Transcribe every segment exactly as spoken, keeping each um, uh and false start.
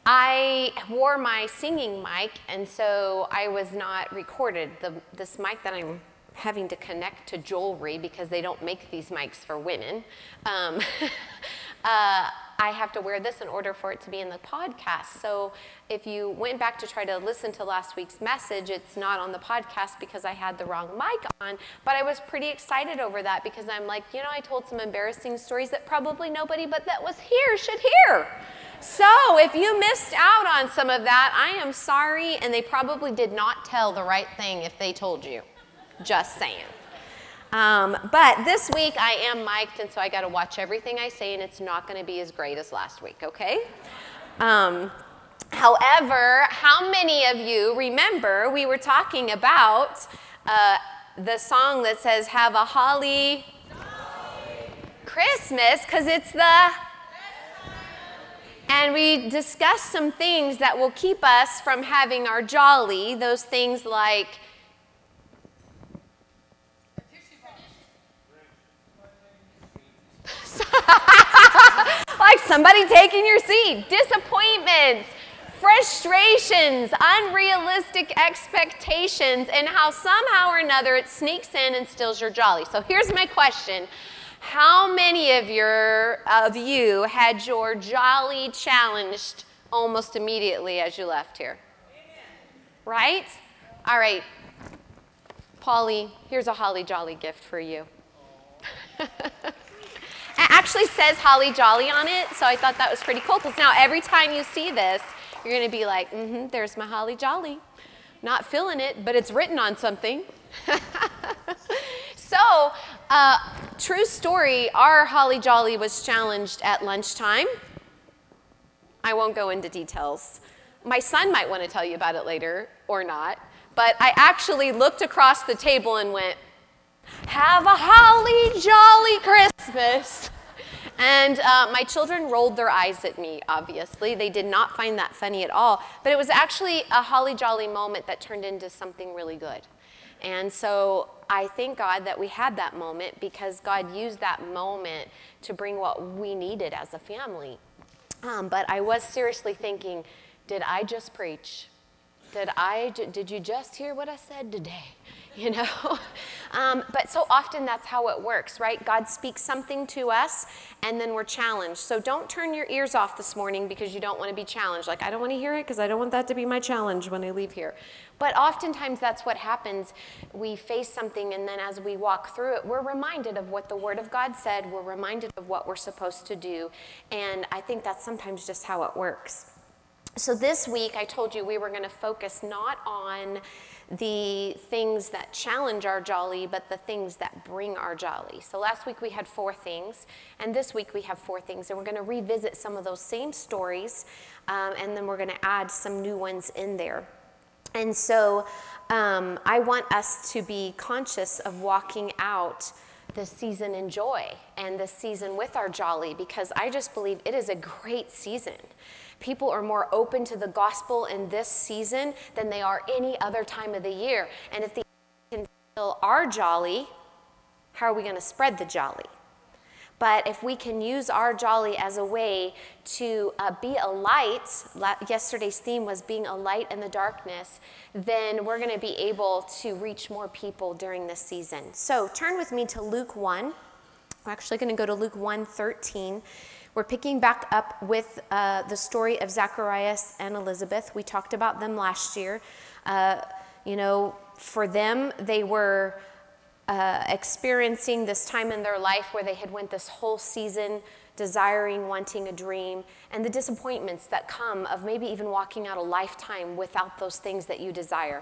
I wore my singing mic, and so I was not recorded. The, this mic that I'm having to connect to jewelry because they don't make these mics for women. Um, uh, I have to wear this in order for it to be in the podcast. So if you went back to try to listen to last week's message, it's not on the podcast because I had the wrong mic on. But I was pretty excited over that because I'm like, you know, I told some embarrassing stories that probably nobody but that was here should hear. So if you missed out on some of that, I am sorry, and they probably did not tell the right thing if they told you. Just saying. Um, but this week I am mic'd, and so I got to watch everything I say, and it's not going to be as great as last week, okay? Um, however, how many of you remember we were talking about uh, the song that says, "Have a holly Christmas," because it's the... And we discussed some things that will keep us from having our jolly, those things like like somebody taking your seat, disappointments, frustrations, unrealistic expectations, and how somehow or another it sneaks in and steals your jolly. So here's my question. How many of your of you had your jolly challenged almost immediately as you left here? Right? All right. Polly, here's a holly jolly gift for you. It actually says holly jolly on it, so I thought that was pretty cool, because now every time you see this, you're going to be like, mm-hmm, there's my holly jolly. Not feeling it, but it's written on something. So, uh, true story, our holly jolly was challenged at lunchtime. I won't go into details. My son might want to tell you about it later, or not. But I actually looked across the table and went, "Have a holly jolly Christmas." And uh, my children rolled their eyes at me, obviously. They did not find that funny at all. But it was actually a holly jolly moment that turned into something really good. And so I thank God that we had that moment, because God used that moment to bring what we needed as a family. Um, but I was seriously thinking, did I just preach? Did I? Did you just hear what I said today? You know? um, but so often that's how it works, right? God speaks something to us, and then we're challenged. So don't turn your ears off this morning because you don't want to be challenged. Like, I don't want to hear it because I don't want that to be my challenge when I leave here. But oftentimes that's what happens. We face something, and then as we walk through it, we're reminded of what the Word of God said. We're reminded of what we're supposed to do. And I think that's sometimes just how it works. So this week, I told you we were going to focus not on the things that challenge our jolly, but the things that bring our jolly. So last week we had four things, and this week we have four things, and we're going to revisit some of those same stories, um, and then we're going to add some new ones in there. And so um, I want us to be conscious of walking out this season in joy and this season with our jolly, because I just believe it is a great season. People are more open to the gospel in this season than they are any other time of the year. And if the can fill our jolly, how are we going to spread the jolly? But if we can use our jolly as a way to uh, be a light, yesterday's theme was being a light in the darkness, then we're going to be able to reach more people during this season. So turn with me to Luke one. We're actually going to go to Luke one thirteen. We're picking back up with uh, the story of Zacharias and Elizabeth. We talked about them last year. Uh, you know, for them, they were uh, experiencing this time in their life where they had went this whole season desiring, wanting a dream, and the disappointments that come of maybe even walking out a lifetime without those things that you desire.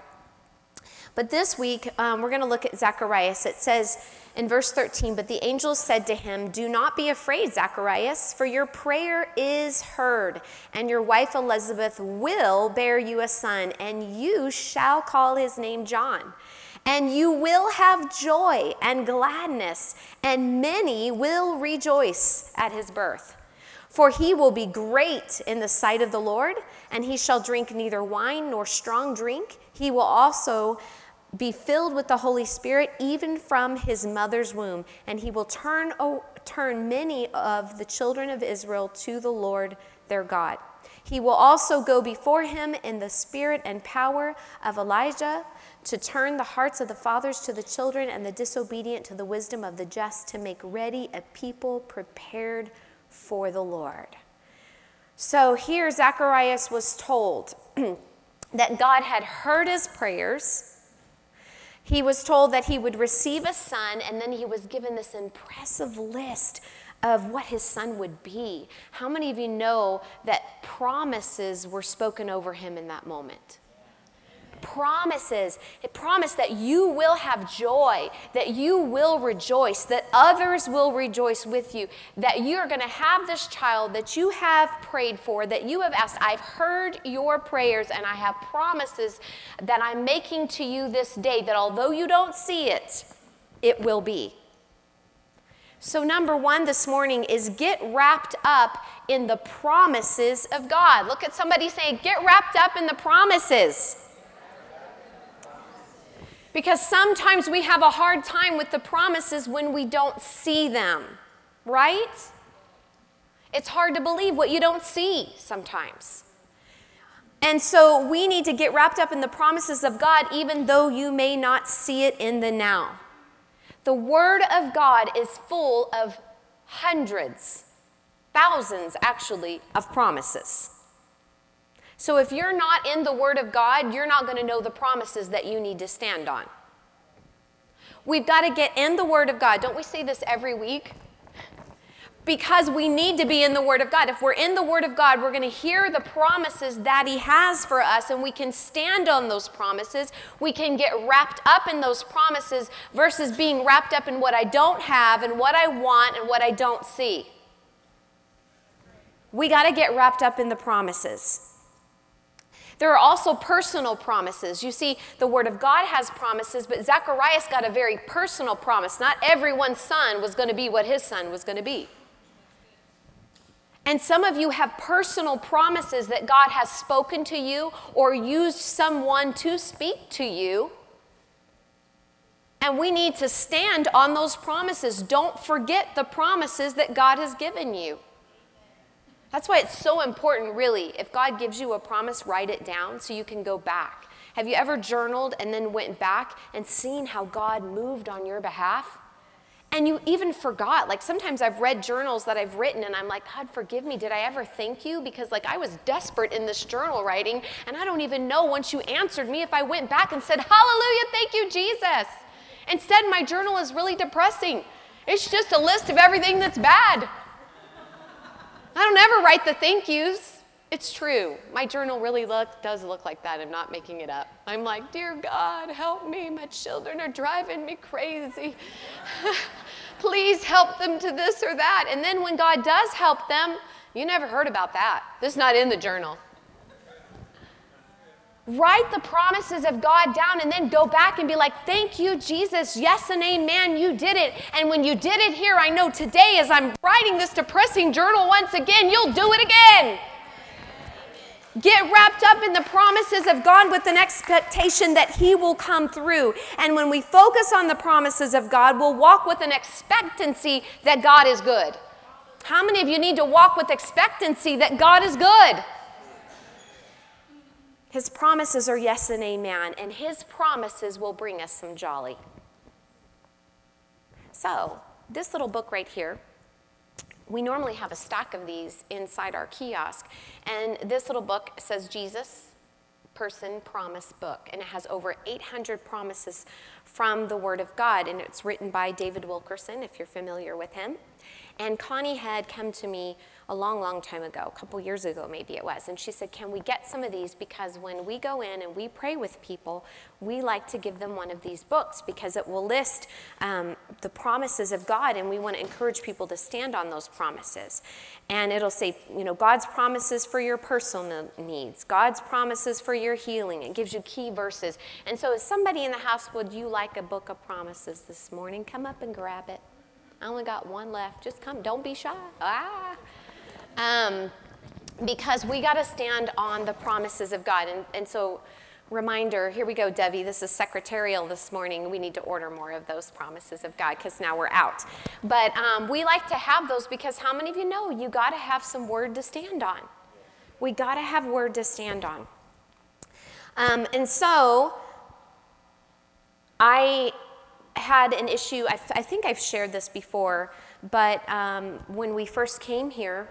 But this week, um, we're going to look at Zacharias. It says in verse thirteen, "But the angel said to him, 'Do not be afraid, Zacharias, for your prayer is heard, and your wife Elizabeth will bear you a son, and you shall call his name John. And you will have joy and gladness, and many will rejoice at his birth. For he will be great in the sight of the Lord, and he shall drink neither wine nor strong drink. He will also be filled with the Holy Spirit, even from his mother's womb, and he will turn, oh, turn many of the children of Israel to the Lord their God. He will also go before him in the spirit and power of Elijah to turn the hearts of the fathers to the children and the disobedient to the wisdom of the just, to make ready a people prepared for the Lord. So here Zacharias was told that God had heard his prayers. He was told that he would receive a son, and then he was given this impressive list of what his son would be. How many of you know that promises were spoken over him in that moment? Promises. It promised that you will have joy, that you will rejoice, that others will rejoice with you, that you're going to have this child that you have prayed for, that you have asked. I've heard your prayers, and I have promises that I'm making to you this day, that although you don't see it, it will be. So number one this morning is get wrapped up in the promises of God. Look at somebody saying, get wrapped up in the promises. Because sometimes we have a hard time with the promises when we don't see them, right? It's hard to believe what you don't see sometimes. And so we need to get wrapped up in the promises of God even though you may not see it in the now. The Word of God is full of hundreds, thousands actually, of promises. So if you're not in the Word of God, you're not going to know the promises that you need to stand on. We've got to get in the Word of God. Don't we say this every week? Because we need to be in the Word of God. If we're in the Word of God, we're going to hear the promises that He has for us, and we can stand on those promises. We can get wrapped up in those promises versus being wrapped up in what I don't have and what I want and what I don't see. We got to get wrapped up in the promises. There are also personal promises. You see, the Word of God has promises, but Zacharias got a very personal promise. Not everyone's son was going to be what his son was going to be. And some of you have personal promises that God has spoken to you or used someone to speak to you. And we need to stand on those promises. Don't forget the promises that God has given you. That's why it's so important, really. If God gives you a promise, write it down so you can go back. Have you ever journaled and then went back and seen how God moved on your behalf? And you even forgot. Like sometimes I've read journals that I've written and I'm like, God, forgive me. Did I ever thank you? Because like I was desperate in this journal writing and I don't even know once you answered me if I went back and said, hallelujah, thank you, Jesus. Instead, my journal is really depressing. It's just a list of everything that's bad. I don't ever write the thank yous. It's true. My journal really look, does look like that. I'm not making it up. I'm like, dear God, help me. My children are driving me crazy. Please help them to this or that. And then when God does help them, you never heard about that. This is not in the journal. Write the promises of God down and then go back and be like, thank you, Jesus. Yes and amen, you did it. And when you did it here, I know today as I'm writing this depressing journal once again, you'll do it again. Get wrapped up in the promises of God with an expectation that He will come through. And when we focus on the promises of God, we'll walk with an expectancy that God is good. How many of you need to walk with expectancy that God is good? His promises are yes and amen, and His promises will bring us some jolly. So, this little book right here, we normally have a stack of these inside our kiosk, and this little book says Jesus Person Promise Book, and it has over eight hundred promises from the Word of God, and it's written by David Wilkerson, if you're familiar with him. And Connie had come to me a long, long time ago, a couple years ago maybe it was, and she said, can we get some of these? Because when we go in and we pray with people, we like to give them one of these books because it will list um, the promises of God, and we want to encourage people to stand on those promises. And it'll say, you know, God's promises for your personal needs, God's promises for your healing. It gives you key verses. And so if somebody in the house, would you like a book of promises this morning? Come up and grab it. I only got one left. Just come. Don't be shy. Ah. Um, because we got to stand on the promises of God. And, and so, reminder, here we go, Debbie. This is secretarial this morning. We need to order more of those promises of God because now we're out. But um, we like to have those because how many of you know you got to have some word to stand on? We got to have word to stand on. Um, and so I had an issue, I, th- I think I've shared this before, but um, when we first came here,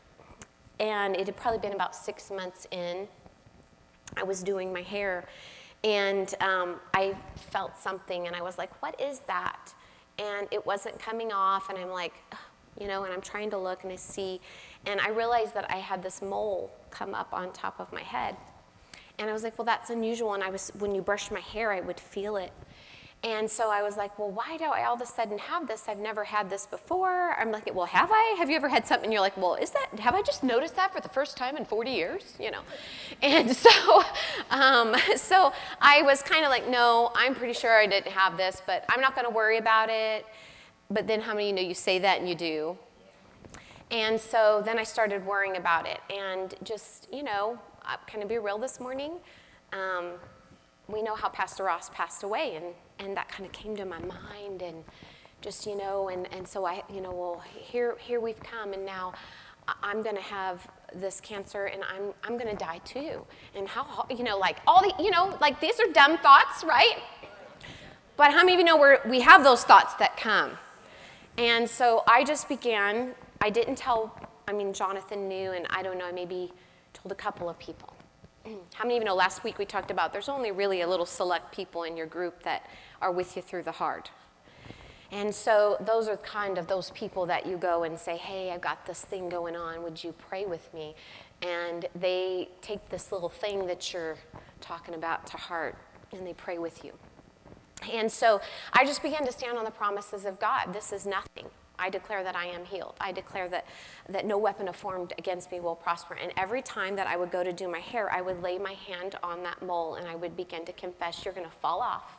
and it had probably been about six months in, I was doing my hair, and um, I felt something, and I was like, what is that? And it wasn't coming off, and I'm like, ugh, you know, and I'm trying to look, and I see, and I realized that I had this mole come up on top of my head. And I was like, well, that's unusual, and I was, when you brushed my hair, I would feel it. And so I was like, well, why do I all of a sudden have this? I've never had this before. I'm like, well, have I? Have you ever had something? And you're like, well, is that, have I just noticed that for the first time in forty years? You know. And so, um, so I was kind of like, no, I'm pretty sure I didn't have this, but I'm not going to worry about it. But then how many of you know you say that and you do? And so then I started worrying about it. And just, you know, can I be real this morning? Um, we know how Pastor Ross passed away, and, and that kind of came to my mind, and just, you know, and, and so I, you know, well, here here we've come, and now I'm going to have this cancer, and I'm I'm going to die too. And how, you know, like all the, you know, like these are dumb thoughts, right? But how many of you know we're, we have those thoughts that come? And so I just began, I didn't tell, I mean, Jonathan knew, and I don't know, I maybe told a couple of people. How many of you know last week we talked about there's only really a little select people in your group that are with you through the hard. And so those are kind of those people that you go and say, hey, I've got this thing going on. Would you pray with me? And they take this little thing that you're talking about to heart, and they pray with you. And so I just began to stand on the promises of God. This is nothing. I declare that I am healed. I declare that, that no weapon formed against me will prosper. And every time that I would go to do my hair, I would lay my hand on that mole, and I would begin to confess, you're going to fall off.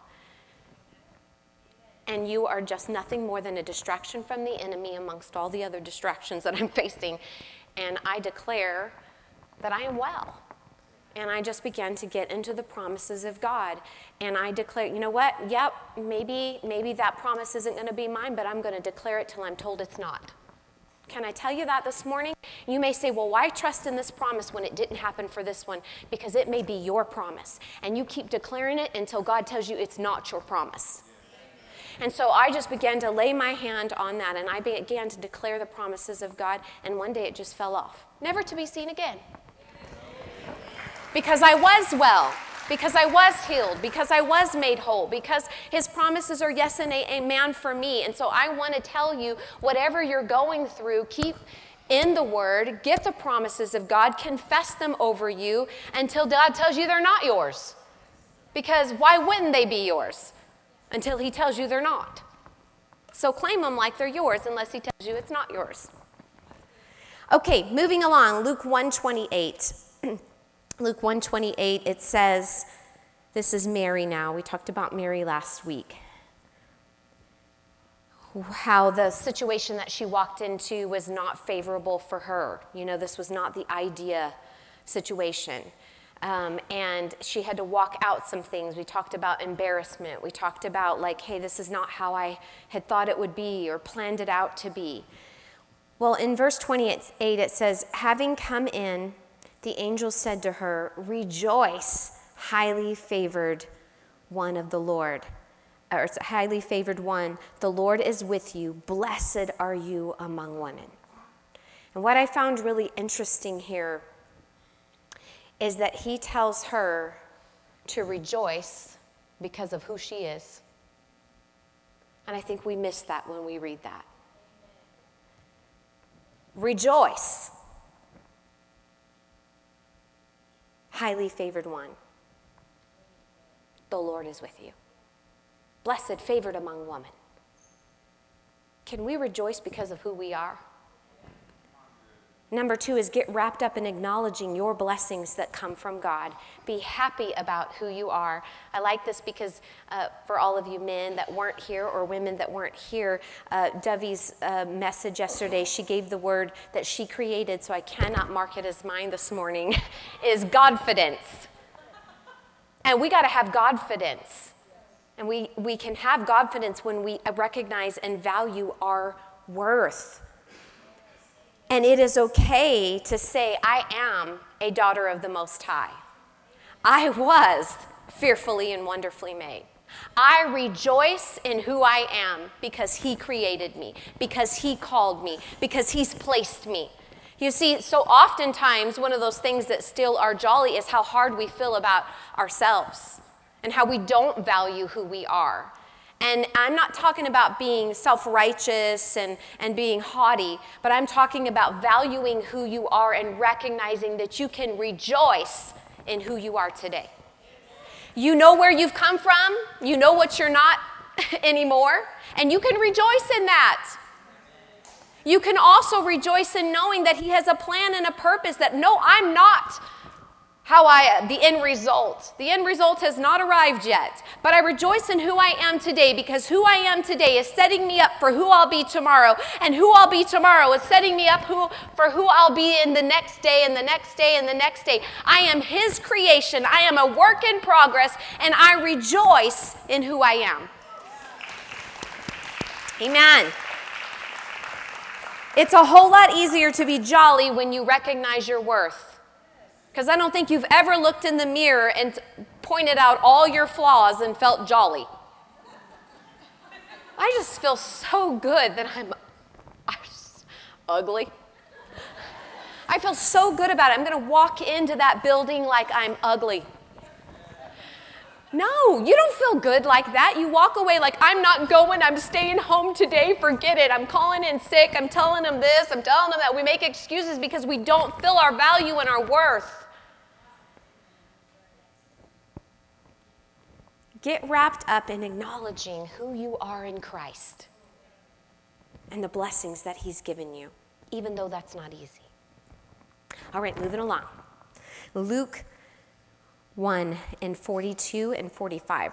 And you are just nothing more than a distraction from the enemy amongst all the other distractions that I'm facing. And I declare that I am well. And I just began to get into the promises of God. And I declare, you know what? Yep, maybe maybe that promise isn't going to be mine, but I'm going to declare it till I'm told it's not. Can I tell you that this morning? You may say, well, why trust in this promise when it didn't happen for this one? Because it may be your promise. And you keep declaring it until God tells you it's not your promise. And so I just began to lay my hand on that, and I began to declare the promises of God, and one day it just fell off, never to be seen again. Because I was well, because I was healed, because I was made whole, because his promises are yes and amen for me. And so I want to tell you, whatever you're going through, keep in the word, get the promises of God, confess them over you until God tells you they're not yours. Because why wouldn't they be yours? Until he tells you they're not. So claim them like they're yours unless he tells you it's not yours. Okay, moving along, Luke one twenty-eight. Luke one twenty-eight, it says, this is Mary now. We talked about Mary last week. How the situation that she walked into was not favorable for her. You know, this was not the idea situation. Um, and she had to walk out some things. We talked about embarrassment. We talked about like, hey, this is not how I had thought it would be or planned it out to be. Well, in verse twenty-eight, it says, having come in, the angel said to her, rejoice, highly favored one of the Lord. Or highly favored one, the Lord is with you. Blessed are you among women. And what I found really interesting here is that he tells her to rejoice because of who she is. And I think we miss that when we read that. Rejoice. Highly favored one. The Lord is with you. Blessed, favored among women. Can we rejoice because of who we are? Number two is get wrapped up in acknowledging your blessings that come from God. Be happy about who you are. I like this because uh, for all of you men that weren't here or women that weren't here, uh, Dovey's uh, message yesterday, she gave the word that she created, so I cannot mark it as mine this morning, is Godfidence. And we got to have Godfidence. And we, we can have Godfidence when we recognize and value our worth. And it is okay to say, I am a daughter of the Most High. I was fearfully and wonderfully made. I rejoice in who I am because he created me, because he called me, because he's placed me. You see, so oftentimes one of those things that steal our jolly is how hard we feel about ourselves and how we don't value who we are. And I'm not talking about being self-righteous and, and being haughty, but I'm talking about valuing who you are and recognizing that you can rejoice in who you are today. You know where you've come from, you know what you're not anymore, and you can rejoice in that. You can also rejoice in knowing that he has a plan and a purpose, that no, I'm not how I, the end result. The end result has not arrived yet, but I rejoice in who I am today because who I am today is setting me up for who I'll be tomorrow, and who I'll be tomorrow is setting me up who, for who I'll be in the next day and the next day and the next day. I am his creation. I am a work in progress, and I rejoice in who I am. Amen. It's a whole lot easier to be jolly when you recognize your worth. Because I don't think you've ever looked in the mirror and pointed out all your flaws and felt jolly. I just feel so good that I'm, I'm just ugly. I feel so good about it. I'm going to walk into that building like I'm ugly. No, you don't feel good like that. You walk away like, I'm not going, I'm staying home today, forget it. I'm calling in sick, I'm telling them this, I'm telling them that. We make excuses because we don't feel our value and our worth. Get wrapped up in acknowledging who you are in Christ and the blessings that he's given you, even though that's not easy. All right, moving along. Luke one and forty-two and forty-five.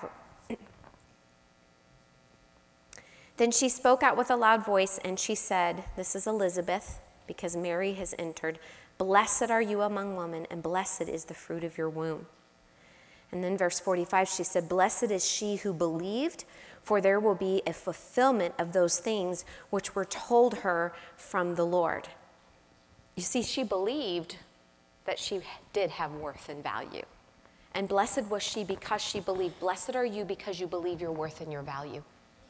Then she spoke out with a loud voice, and she said, this is Elizabeth, because Mary has entered. Blessed are you among women, and blessed is the fruit of your womb. And then verse forty-five, she said, blessed is she who believed, for there will be a fulfillment of those things which were told her from the Lord. You see, she believed that she did have worth and value. And blessed was she because she believed. Blessed are you because you believe your worth and your value.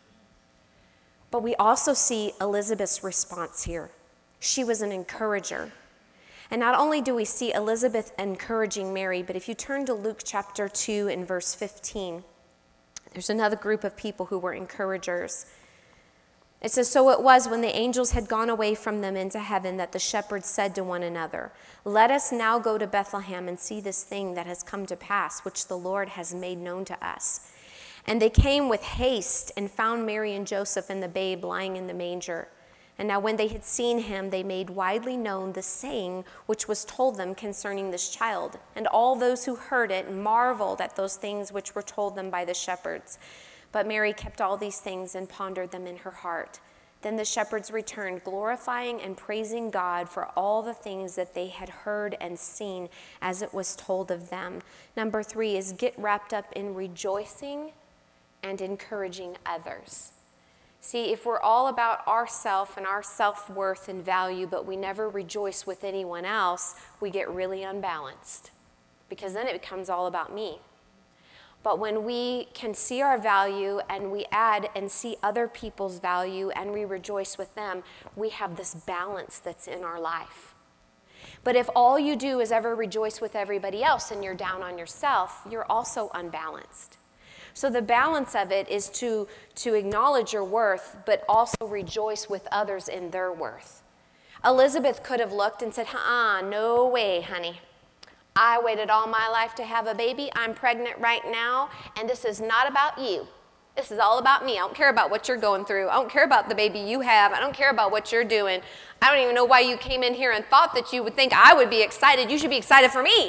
But we also see Elizabeth's response here. She was an encourager. And not only do we see Elizabeth encouraging Mary, but if you turn to Luke chapter two and verse fifteen, there's another group of people who were encouragers. It says, so it was when the angels had gone away from them into heaven that the shepherds said to one another, let us now go to Bethlehem and see this thing that has come to pass, which the Lord has made known to us. And they came with haste and found Mary and Joseph and the babe lying in the manger. And now when they had seen him, they made widely known the saying which was told them concerning this child. And all those who heard it marveled at those things which were told them by the shepherds. But Mary kept all these things and pondered them in her heart. Then the shepherds returned, glorifying and praising God for all the things that they had heard and seen as it was told of them. Number three is get wrapped up in rejoicing and encouraging others. See, if we're all about ourself and our self-worth and value, but we never rejoice with anyone else, we get really unbalanced, because then it becomes all about me. But when we can see our value and we add and see other people's value and we rejoice with them, we have this balance that's in our life. But if all you do is ever rejoice with everybody else and you're down on yourself, you're also unbalanced. So the balance of it is to, to acknowledge your worth, but also rejoice with others in their worth. Elizabeth could have looked and said, uh-uh, no way, honey. I waited all my life to have a baby. I'm pregnant right now, and this is not about you. This is all about me. I don't care about what you're going through. I don't care about the baby you have. I don't care about what you're doing. I don't even know why you came in here and thought that you would think I would be excited. You should be excited for me.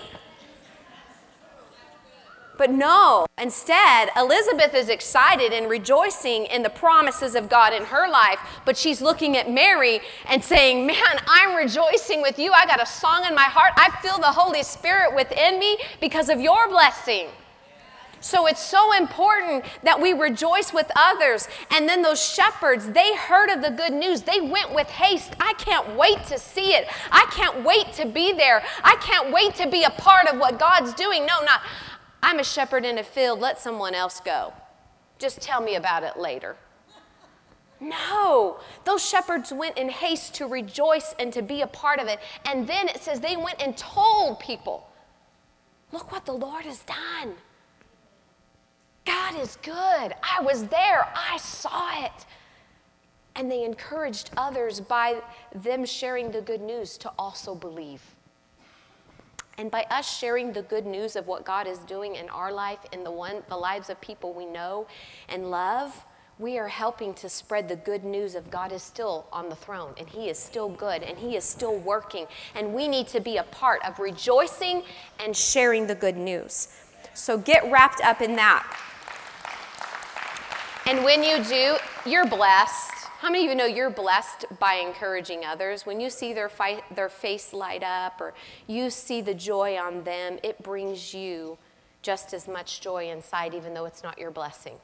But no, instead, Elizabeth is excited and rejoicing in the promises of God in her life, but she's looking at Mary and saying, man, I'm rejoicing with you. I got a song in my heart. I feel the Holy Spirit within me because of your blessing. So it's so important that we rejoice with others. And then those shepherds, they heard of the good news. They went with haste. I can't wait to see it. I can't wait to be there. I can't wait to be a part of what God's doing. No, not, I'm a shepherd in a field. Let someone else go. Just tell me about it later. No, those shepherds went in haste to rejoice and to be a part of it. And then it says they went and told people, look what the Lord has done. God is good. I was there. I saw it. And they encouraged others by them sharing the good news to also believe. And by us sharing the good news of what God is doing in our life, in the one, the lives of people we know and love, we are helping to spread the good news of God is still on the throne, and he is still good, and he is still working. And we need to be a part of rejoicing and sharing the good news. So get wrapped up in that. And when you do, you're blessed. How many of you know you're blessed by encouraging others? When you see their, fi- their face light up, or you see the joy on them, it brings you just as much joy inside, even though it's not your blessing.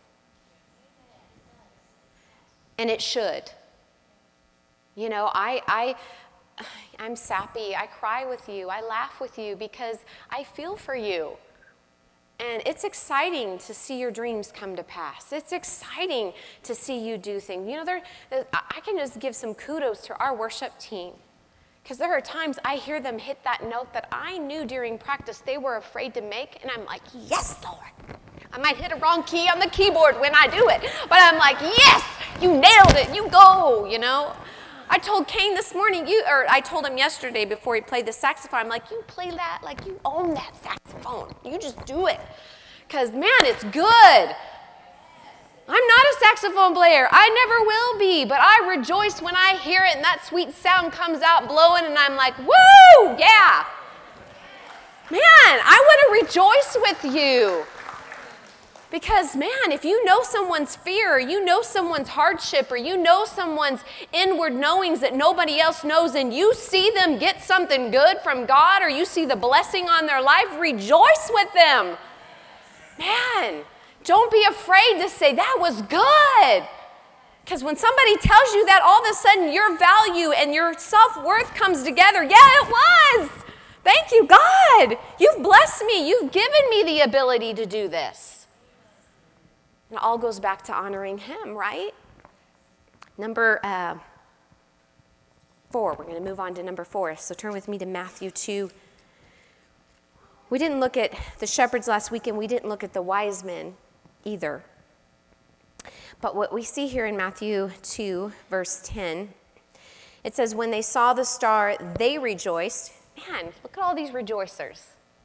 And it should. You know, I, I, I'm sappy. I cry with you. I laugh with you because I feel for you. And it's exciting to see your dreams come to pass. It's exciting to see you do things. You know, there, I can just give some kudos to our worship team. Because there are times I hear them hit that note that I knew during practice they were afraid to make. And I'm like, yes, Lord. I might hit a wrong key on the keyboard when I do it. But I'm like, yes, you nailed it. You go, you know. I told Kane this morning, you, or I told him yesterday before he played the saxophone, I'm like, you play that like you own that saxophone. You just do it. Because, man, it's good. I'm not a saxophone player. I never will be. But I rejoice when I hear it and that sweet sound comes out blowing and I'm like, woo, yeah. Man, I want to rejoice with you. Because, man, if you know someone's fear, or you know someone's hardship, or you know someone's inward knowings that nobody else knows, and you see them get something good from God, or you see the blessing on their life, rejoice with them. Man, don't be afraid to say, that was good. Because when somebody tells you that, all of a sudden your value and your self-worth comes together. Yeah, it was. Thank you, God. You've blessed me. You've given me the ability to do this. And it all goes back to honoring him, right? Number uh, four. We're going to move on to number four. So turn with me to Matthew two. We didn't look at the shepherds last week, and we didn't look at the wise men either. But what we see here in Matthew two, verse ten, it says, when they saw the star, they rejoiced. Man, look at all these rejoicers.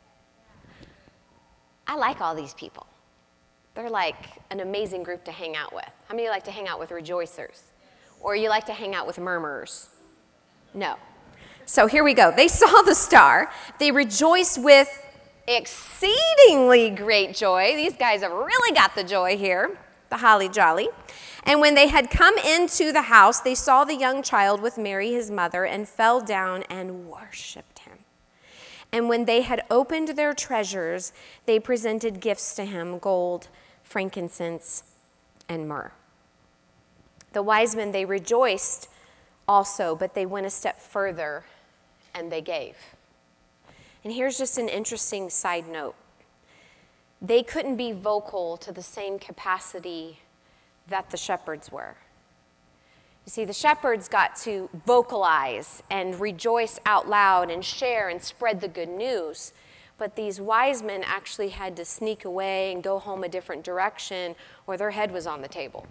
I like all these people. They're like an amazing group to hang out with. How many of you like to hang out with rejoicers? Or you like to hang out with murmurers? No. So here we go. They saw the star. They rejoiced with exceedingly great joy. These guys have really got the joy here, the holly jolly. And when they had come into the house, they saw the young child with Mary, his mother, and fell down and worshiped him. And when they had opened their treasures, they presented gifts to him, gold, frankincense, and myrrh. The wise men, they rejoiced also, but they went a step further and they gave. And here's just an interesting side note. They couldn't be vocal to the same capacity that the shepherds were. You see, the shepherds got to vocalize and rejoice out loud and share and spread the good news. But these wise men actually had to sneak away and go home a different direction, or their head was on the table.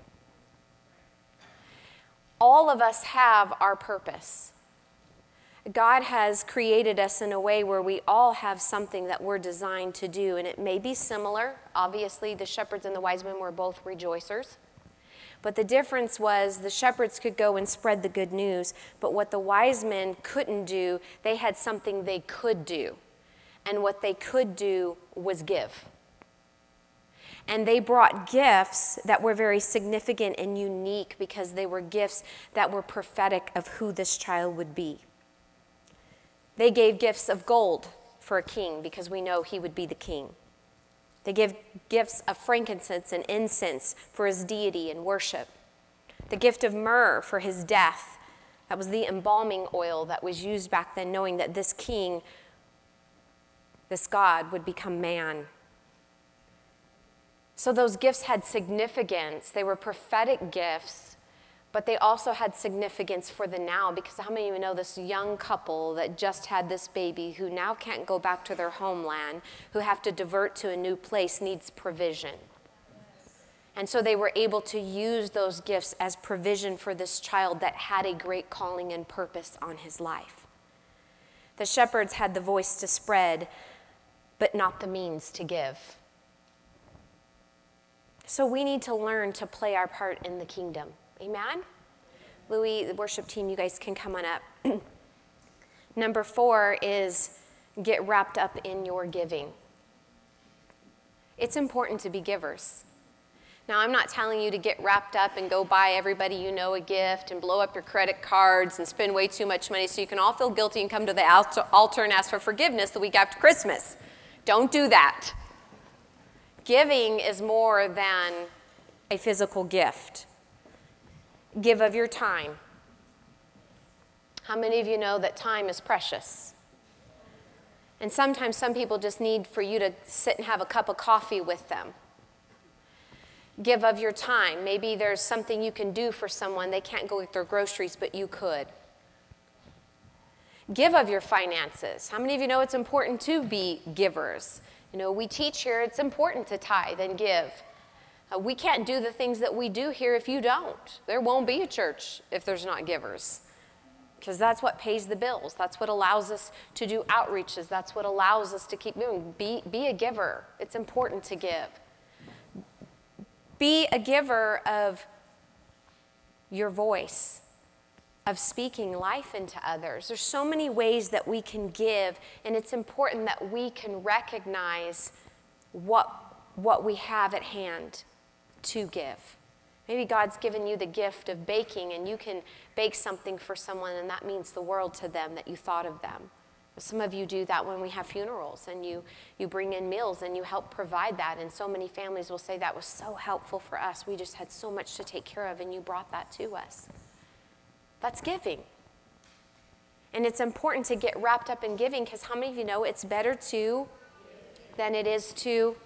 All of us have our purpose. God has created us in a way where we all have something that we're designed to do, and it may be similar. Obviously, the shepherds and the wise men were both rejoicers. But the difference was the shepherds could go and spread the good news, but what the wise men couldn't do, they had something they could do. And what they could do was give. And they brought gifts that were very significant and unique because they were gifts that were prophetic of who this child would be. They gave gifts of gold for a king because we know he would be the king. They give gifts of frankincense and incense for his deity and worship. The gift of myrrh for his death. That was the embalming oil that was used back then, knowing that this king, this God, would become man. So those gifts had significance. They were prophetic gifts, but they also had significance for the now, because how many of you know this young couple that just had this baby who now can't go back to their homeland, who have to divert to a new place, needs provision. And so they were able to use those gifts as provision for this child that had a great calling and purpose on his life. The shepherds had the voice to spread, but not the means to give. So we need to learn to play our part in the kingdom. Amen? Louis, the worship team, you guys can come on up. Number four is get wrapped up in your giving. It's important to be givers. Now, I'm not telling you to get wrapped up and go buy everybody you know a gift and blow up your credit cards and spend way too much money so you can all feel guilty and come to the altar and ask for forgiveness the week after Christmas. Don't do that. Giving is more than a physical gift. Give of your time. How many of you know that time is precious? And sometimes some people just need for you to sit and have a cup of coffee with them. Give of your time. Maybe there's something you can do for someone. They can't go get their groceries, but you could. Give of your finances. How many of you know it's important to be givers? You know, we teach here it's important to tithe and give. Uh, we can't do the things that we do here if you don't. There won't be a church if there's not givers, because that's what pays the bills. That's what allows us to do outreaches. That's what allows us to keep moving. Be, be a giver. It's important to give. Be a giver of your voice, of speaking life into others. There's so many ways that we can give, and it's important that we can recognize what, what we have at hand to give. Maybe God's given you the gift of baking, and you can bake something for someone, and that means the world to them that you thought of them. Some of you do that when we have funerals, and you, you bring in meals and you help provide that, and so many families will say that was so helpful for us. We just had so much to take care of, and you brought that to us. That's giving. And it's important to get wrapped up in giving, because how many of you know it's better to than it is to?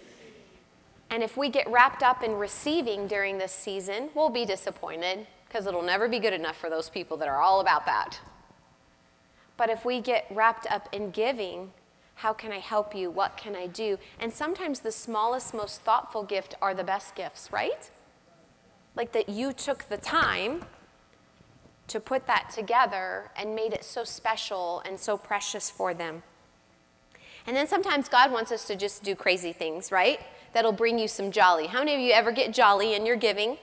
And if we get wrapped up in receiving during this season, we'll be disappointed, because it'll never be good enough for those people that are all about that. But if we get wrapped up in giving, how can I help you? What can I do? And sometimes the smallest, most thoughtful gift are the best gifts, right? Like that you took the time to put that together and made it so special and so precious for them. And then sometimes God wants us to just do crazy things, right? That'll bring you some jolly. How many of you ever get jolly in your giving?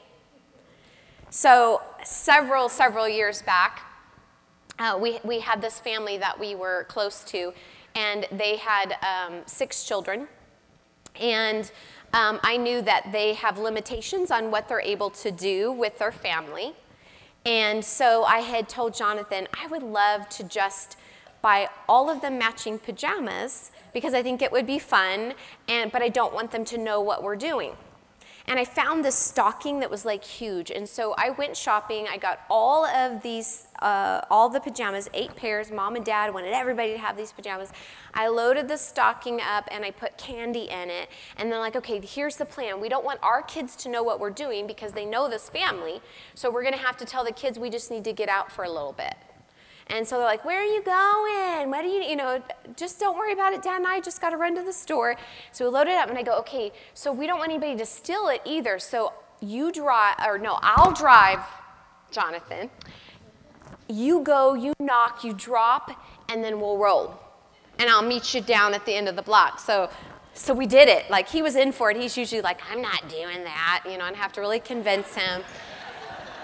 So several, several years back, Uh, we, we had this family that we were close to, and they had um, six children. And um, I knew that they have limitations on what they're able to do with their family. And so I had told Jonathan, I would love to just buy all of them matching pajamas, because I think it would be fun, and but I don't want them to know what we're doing. And I found this stocking that was like huge. And so I went shopping. I got all of these, uh, all the pajamas, eight pairs. Mom and Dad wanted everybody to have these pajamas. I loaded the stocking up and I put candy in it. And then like, okay, here's the plan. We don't want our kids to know what we're doing because they know this family. So we're going to have to tell the kids we just need to get out for a little bit. And so they're like, where are you going? What do you, you know, just don't worry about it. Dad and I just got to run to the store. So we load it up, and I go, okay, so we don't want anybody to steal it either. So you drive, or no, I'll drive, Jonathan. You go, you knock, you drop, and then we'll roll. And I'll meet you down at the end of the block. So so we did it. Like, he was in for it. He's usually like, I'm not doing that, you know, and I have to really convince him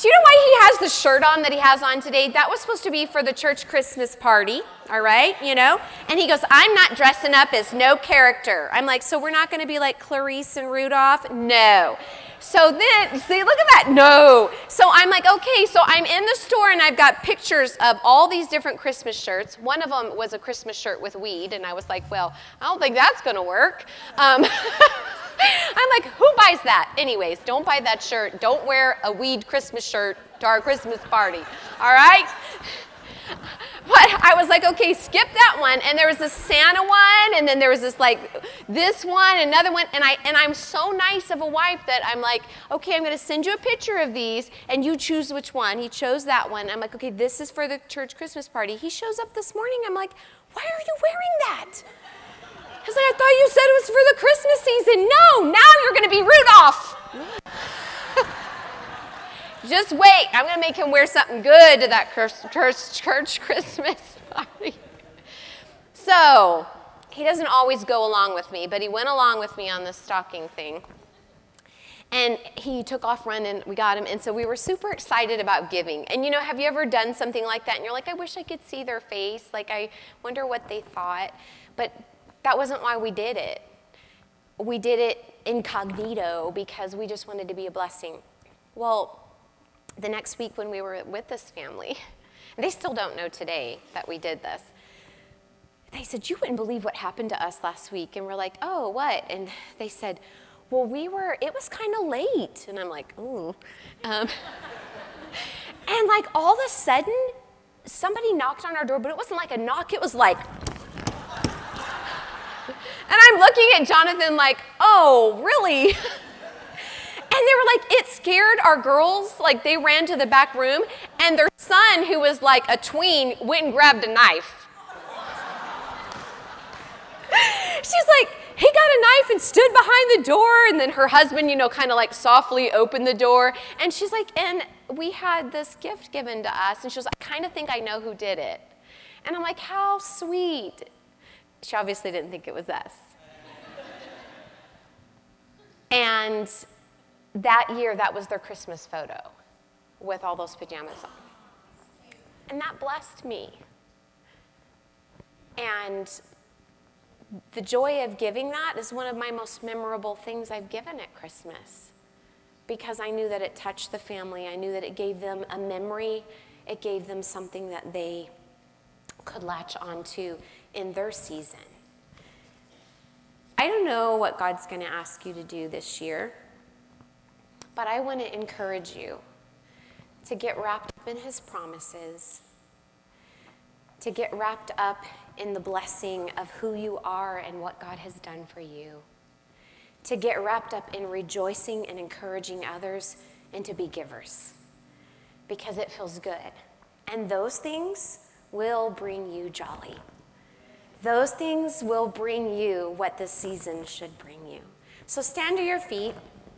Do you know why he has the shirt on that he has on today? That was supposed to be for the church Christmas party, all right, you know? And he goes, I'm not dressing up as no character. I'm like, so we're not going to be like Clarice and Rudolph? No. So then, see, look at that. No. So I'm like, okay, so I'm in the store and I've got pictures of all these different Christmas shirts. One of them was a Christmas shirt with weed, and I was like, well, I don't think that's going to work. Um, I'm like, who buys that? Anyways, don't buy that shirt. Don't wear a weed Christmas shirt to our Christmas party, all right? But I was like, okay, skip that one. And there was this Santa one, and then there was this like this one, another one. And I and I'm so nice of a wife that I'm like, okay, I'm going to send you a picture of these, and you choose which one. He chose that one. I'm like, okay, this is for the church Christmas party. He shows up this morning. I'm like, why are you wearing that? I was like, I thought you said it was for the Christmas season. No, now you're going to be Rudolph. Just wait. I'm going to make him wear something good to that church, church Christmas party. So he doesn't always go along with me, but he went along with me on this stocking thing. And he took off running. We got him. And so we were super excited about giving. And, you know, have you ever done something like that? And you're like, I wish I could see their face. Like, I wonder what they thought. But that wasn't why we did it. We did it incognito because we just wanted to be a blessing. Well, the next week when we were with this family, and they still don't know today that we did this, they said, you wouldn't believe what happened to us last week. And we're like, oh, what? And they said, well, we were, it was kind of late. And I'm like, ooh. Um, and like all of a sudden, somebody knocked on our door, but it wasn't like a knock, it was like, and I'm looking at Jonathan like, oh, really? And they were like, it scared our girls. Like, they ran to the back room, and their son, who was like a tween, went and grabbed a knife. She's like, he got a knife and stood behind the door, and then her husband, you know, kind of like softly opened the door. And she's like, and we had this gift given to us. And she was like, I kind of think I know who did it. And I'm like, how sweet. She obviously didn't think it was us. And that year, that was their Christmas photo with all those pajamas on. And that blessed me. And the joy of giving that is one of my most memorable things I've given at Christmas, because I knew that it touched the family. I knew that it gave them a memory. It gave them something that they could latch onto in their season. I don't know what God's going to ask you to do this year, but I want to encourage you to get wrapped up in his promises, to get wrapped up in the blessing of who you are and what God has done for you, to get wrapped up in rejoicing and encouraging others, and to be givers, because it feels good. And those things will bring you jolly. Those things will bring you what this season should bring you. So stand to your feet.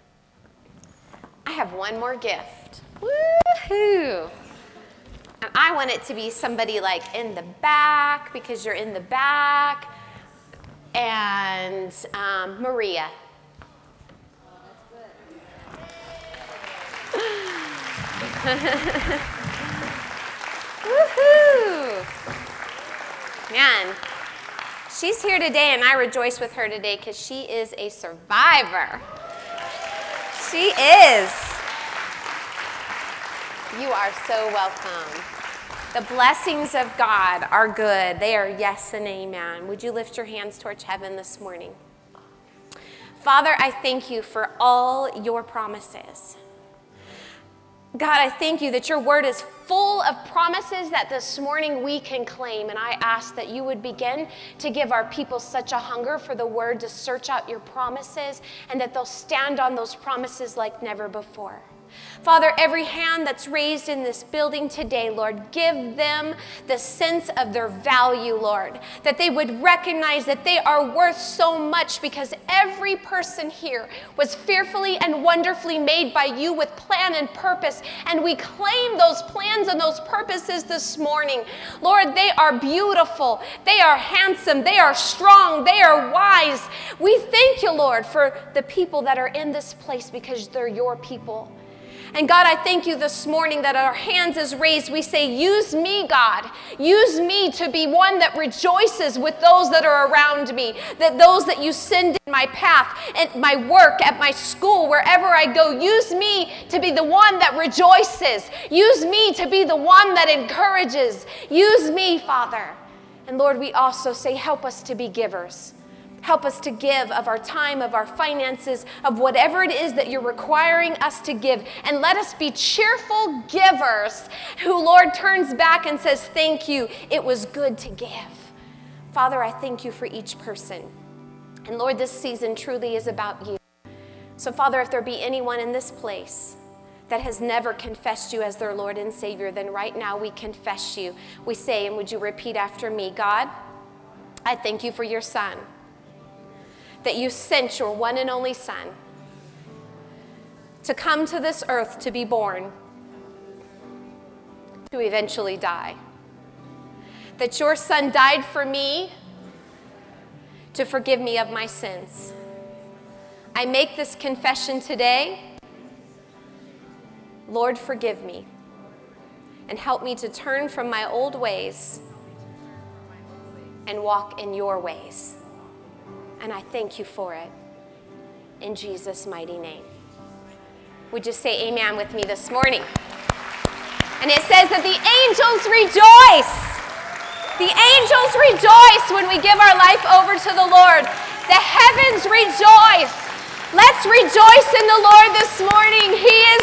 I have one more gift. Woohoo! And I want it to be somebody like in the back, because you're in the back. And um, Maria. Woohoo! Man, she's here today, and I rejoice with her today because she is a survivor. She is. You are so welcome. The blessings of God are good. They are yes and amen. Would you lift your hands towards heaven this morning? Father, I thank you for all your promises. God, I thank you that your word is full of promises that this morning we can claim. And I ask that you would begin to give our people such a hunger for the word to search out your promises, and that they'll stand on those promises like never before. Father, every hand that's raised in this building today, Lord, give them the sense of their value, Lord, that they would recognize that they are worth so much, because every person here was fearfully and wonderfully made by you with plan and purpose, and we claim those plans and those purposes this morning. Lord, they are beautiful, they are handsome, they are strong, they are wise. We thank you, Lord, for the people that are in this place, because they're your people. And God, I thank you this morning that our hands is raised. We say, use me, God. Use me to be one that rejoices with those that are around me, that those that you send in my path, at my work, at my school, wherever I go. Use me to be the one that rejoices. Use me to be the one that encourages. Use me, Father. And Lord, we also say, help us to be givers. Help us to give of our time, of our finances, of whatever it is that you're requiring us to give. And let us be cheerful givers who, Lord, turns back and says, thank you. It was good to give. Father, I thank you for each person. And Lord, this season truly is about you. So Father, if there be anyone in this place that has never confessed you as their Lord and Savior, then right now we confess you. We say, and would you repeat after me, God, I thank you for your Son, that you sent your one and only Son to come to this earth to be born, to eventually die. That your Son died for me to forgive me of my sins. I make this confession today. Lord, forgive me and help me to turn from my old ways and walk in your ways. And I thank you for it. In Jesus' mighty name. Would you say amen with me this morning? And it says that the angels rejoice. The angels rejoice when we give our life over to the Lord. The heavens rejoice. Let's rejoice in the Lord this morning. He